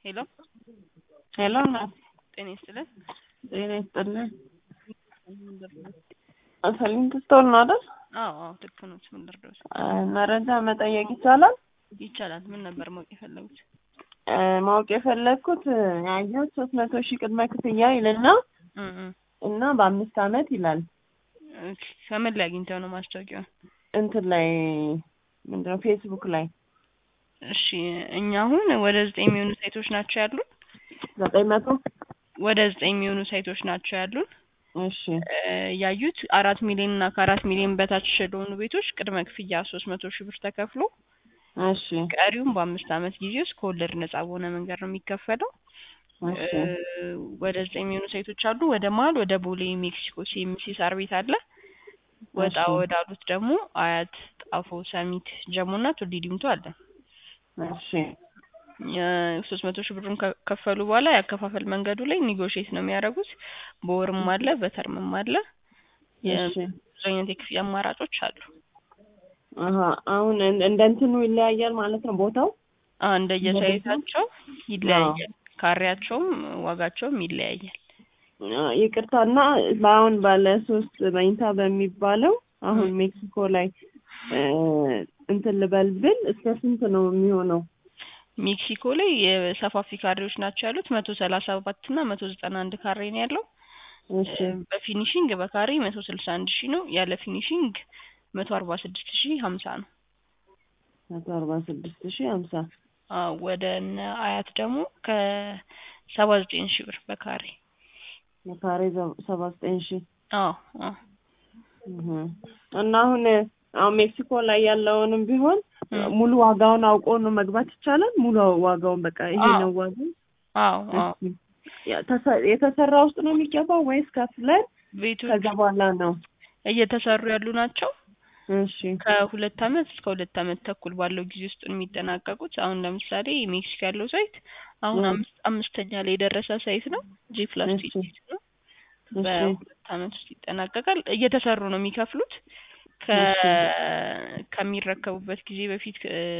ሄሎ ሄሎ እናት ጤና ይስጥልን። ጤና ይስጥልኝ። ሰሊንት ስቶር ነው አይደል? አዎ ልክ ነው። ምን ልርዳዎት? መረጃ መጠየቅ ይቻላል? ይቻላል። ምን ነበር ማወቅ የፈለጉት? ማወቅ የፈለግኩት ያየሁት 300,000 ቅድመ ክፍያ ይልና እና በ5 አመት ይላል። ከምን ላይ አግኝተው ነው ማስታወቂያውን? እንትን ላይ ምንድነው ፌስቡክ ላይ። እሺ እኛ አሁን ወደ 9 የሚሆኑ ሳይቶች ናቸው ያሉን። 900 ወደ 9 የሚሆኑ ሳይቶች ናቸው ያሉን። እሺ ያዩት 4 ሚሊዮን እና ከ4 ሚሊዮን በታች ለሆኑ ቤቶች ቅድመ ክፍያ 300,000 ብር ተከፍሎ እሺ ቀሪውን በ5 አመት ጊዜ ውስጥ ከወለድ ነፃ በሆነ መንገድ ነው የሚከፈለው። እሺ ወደ 9 የሚሆኑ ሳይቶች አሉ። ወደ መሀል ወደ ቦሌ ሜክሲኮ ሲኤምሲ ሳር ቤት አለ። ወጣ ወዳሉት ደግሞ አያት፣ ጣፎ፣ ሰሚት፣ ጀሞና ቱሊ ዲምቱ አለ። እሺ 300,000 ብሩን ከፈሉ በኋላ ያከፋፈል መንገዱ ላይ ኒጎሼት ነው የሚያደርጉት። በወርም አለ በተርምም አለ። እሺ ብዙ አይነት የክፍያ አማራጮች አሉ። አሁን እንደ እንትኑ ይለያያል ማለት ነው ቦታው? እንደየሳይታቸው ይለያያል። ካሬያቸውም ዋጋቸውም ይለያያል። ይቅርታና አሁን ባለ 3 መኝታ በሚባለው አሁን ሜክሲኮ ላይ እንትን ልበል ብል እስከ ስንት ነው የሚሆነው? ሜክሲኮ ላይ የሰፋፊ ካሬዎች ናቸው ያሉት 137 እና 191 ካሬ ነው ያለው። እሺ በፊኒሺንግ በካሬ 161,000 ነው። ያለ ፊኒሺንግ 146,050 ነው። 146,050 ወደ አያት ደግሞ ከ79,000 ብር በካሬ 79,000 አዎ እና አሁን ሜክሲኮ ላይ ያለውንም ቢሆን ሙሉ ዋጋውን አውቆ ነው መግባት ይቻላል? ሙሉ ዋጋውን በቃ ይሄ ነው ዋጋው? አዎ የተሰራ ውስጥ ነው የሚገባው ወይስ ከፍለን ቤቱ ከዛ በኋላ ነው እየተሰሩ ያሉ ናቸው? እሺ ከ2 አመት እስከ 2 አመት ተኩል ባለው ጊዜ ውስጥ ነው የሚጠናቀቁት። አሁን ለምሳሌ ሜክሲኮ ያለው ሳይት አሁን አምስተኛ ላይ የደረሰ ሳይት ነው። ጂ+2 ነው። በ2 አመት ውስጥ ይጠናቀቃል። እየተሰሩ ነው የሚከፍሉት። ከሚረከቡበት ጊዜ በፊት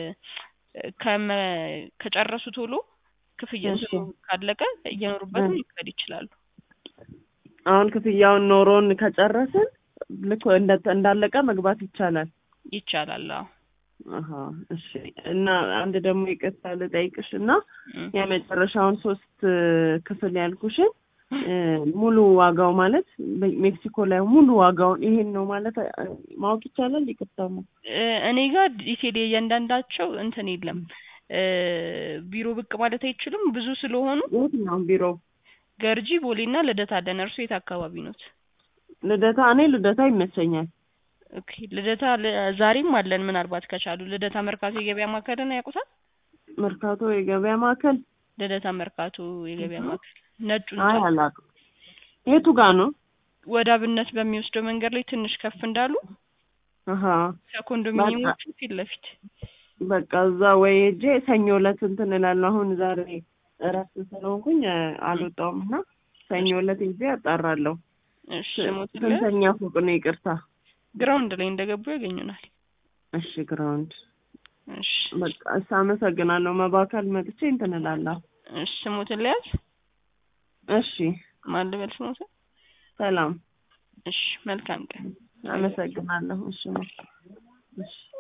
ከጨረሱ ቶሎ ክፍያው ካለቀ እየኖሩበት መክፈል ይችላሉ። አሁን ክፍያውን ኖሮን ከጨረስን ልክ እንዳለቀ መግባት ይቻላል? ይቻላል። እሺ እና አንድ ደግሞ ይቅርታ ልጠይቅሽ እና የመጨረሻውን 3 ክፍል ያልኩሽን ሙሉ ዋጋው ማለት ሜክሲኮ ላይ ሙሉ ዋጋውን ይሄን ነው ማለት ማወቅ ይቻላል? ይቅርታ ነው እኔ ጋር ዲቴል እያንዳንዳቸው እንትን የለም። ቢሮ ብቅ ማለት አይችሉም ብዙ ስለሆኑ። የት ነው ቢሮ? ገርጂ፣ ቦሌና ልደታ አለን። እርሶ የት አካባቢ ኖት? ልደታ። እኔ ልደታ ይመቸኛል። ኦኬ ልደታ ዛሬም አለን። ምናልባት ከቻሉ ልደታ መርካቶ የገበያ ማዕከልን ያውቁታል? መርካቶ የገበያ ማዕከል? ልደታ መርካቶ የገበያ ማዕከል ነጩን አላውቅም። የቱ ጋር ነው? ወደ አብነት በሚወስደው መንገድ ላይ ትንሽ ከፍ እንዳሉ ከኮንዶሚኒየሞቹ ፊት ለፊት በቃ እዛ ወይ ሄጄ ሰኞ ዕለት እንትን እላለሁ። አሁን ዛሬ እረፍት ስለሆንኩኝ አልወጣሁም እና ሰኞ ዕለት ሄጄ አጣራለሁ። እሺ ስንተኛ ፎቅ ነው? ይቅርታ ግራውንድ ላይ እንደገቡ ያገኙናል። እሺ ግራውንድ። እሺ በቃ አመሰግናለሁ። መባከል መጥቼ እንትን እላለሁ። እሺ ስሞትን ልያዝ? እሺ ማን ልበል ስሞትን? ሰላም። እሺ መልካም ቀን። አመሰግናለሁ። እሺ እሺ